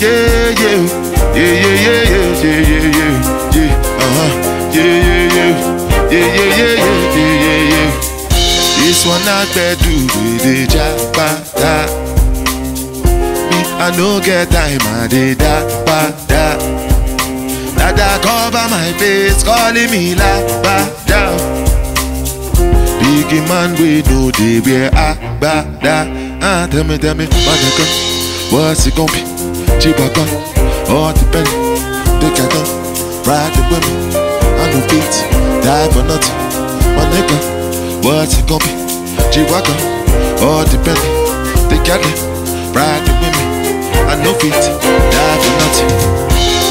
yeah, yeah, yeah, yeah, yeah, yeah, yeah, yeah, yeah, yeah, yeah, yeah, yeah, yeah, yeah, yeah, yeah. This one I better do with the jabba. Me, I no get time, I did that, da. Dada cover my face, calling me la ba da. Big man we know they wear agbada. Tell me, my nigga, what's it gon' be? Chibaka, all the penny, they can't ride the women. I no beat, die for nothing. My nigga, what's it gon' be? Chibaka, all the penny, they can't ride the women. I no beat, die for nothing.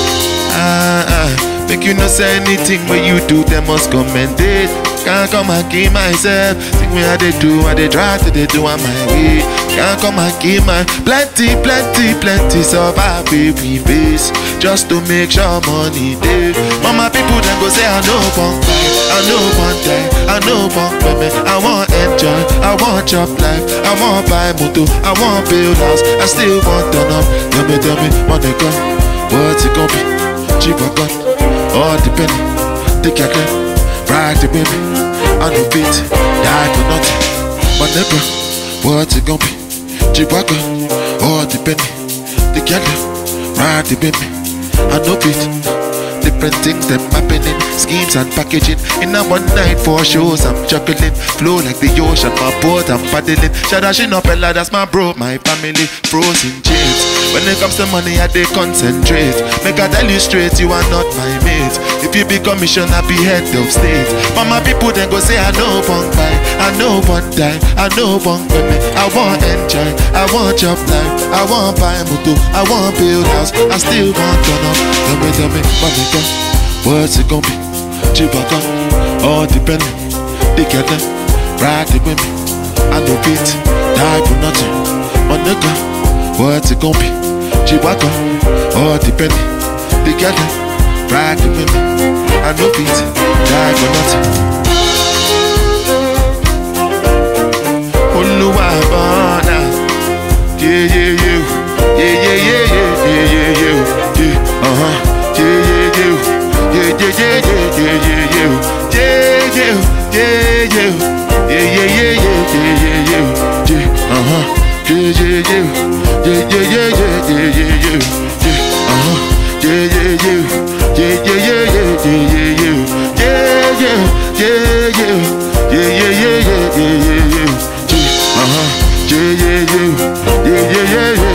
Make you not say anything when you do, they must commend it. Can't come and keep myself. Think me how they do, how they try to they do on my way. Can't come and keep my plenty survive we face just to make sure money day. Mama people then go say I know punk life, I know one day, I know punk women. I want enjoy, I want chop life, I want buy motor, I want build house, I still want turn up. Tell me, money come, what's it gon' be? Cheaper gun, all the penny, take your gun, ride the baby, I no beat, die for nothing. My nigga, what's it gon' be? Cheaper gun, all the penny, take your gun, ride the baby, I no beat. Different things them happening, schemes and packaging. In a one night for shows, I'm juggling. Flow like the ocean, my boat I'm paddling. Shadashing up Ella, that's my bro, my family, frozen chains. When it comes to money, I dey concentrate. Make I tell you straight, you are not my mate. If you be commission, I be head of state. But my people then go say I know punk buy, I know one die, I know punk women. I want enjoy, I want job life, I want buy motor, I want build house, I still want turn up. Tell me, money. What's it gon' be? Chibaka, all the penny, they get them, ride the women. I no beat, die for nothing. My nigga, what's it gon' be? Chibaka, all the penny, they get them, ride the women. I no beat, die for nothing. Oluwa bana, yeah, yeah, yeah, yeah, yeah, yeah, yeah, yeah, yeah, yeah, yeah, yeah,